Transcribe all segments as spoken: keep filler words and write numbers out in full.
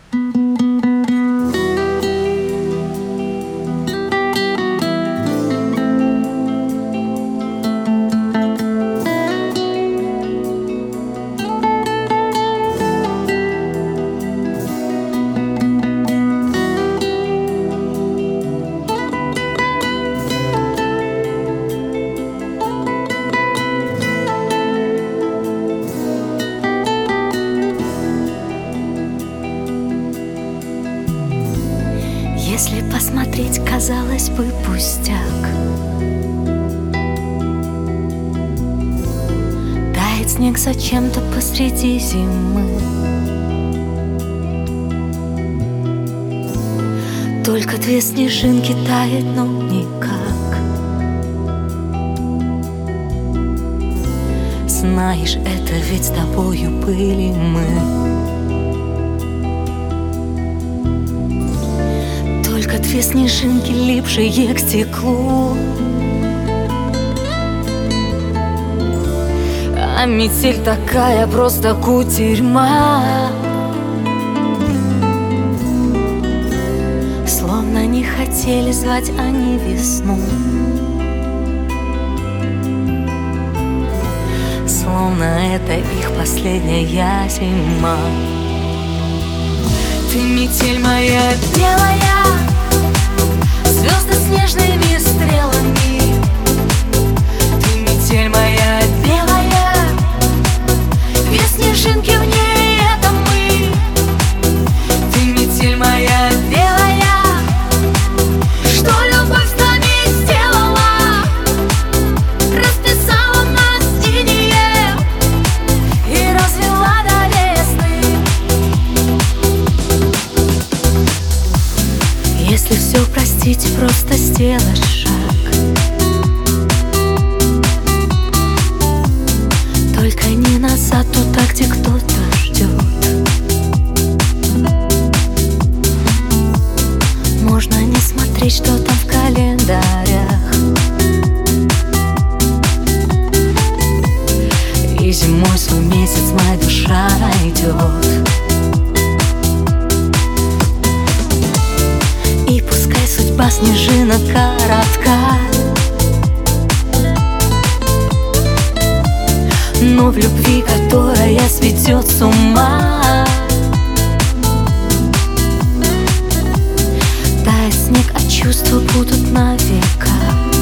Если посмотреть, казалось бы, пустяк. Тает снег зачем-то посреди зимы. Только две снежинки тают, но никак. Знаешь, это ведь с тобою были мы. Только две снежинки, липшие к стеклу. А метель такая, просто кутерьма. Словно не хотели звать они весну. Словно это их последняя зима. Ты метель моя белая, звезды снежными стрелами. Ты метель моя белая, две снежинки в ней — это мы. Ты метель моя белая, что любовь с нами сделала, расписала нас в инее и развела до весны. Если все простить, просто сделать шаг. Только не назад, туда, где кто-то ждет. Можно не смотреть, что там в календарях. И зимой свой месяц моя душа найдет. И пускай судьба снежинок коротка, но в любви, которая сведет с ума. Тает снег, а чувства будут на века.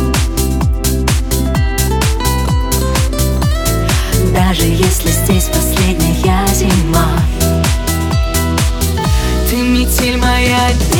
Даже если здесь последняя зима. Ты метель моя.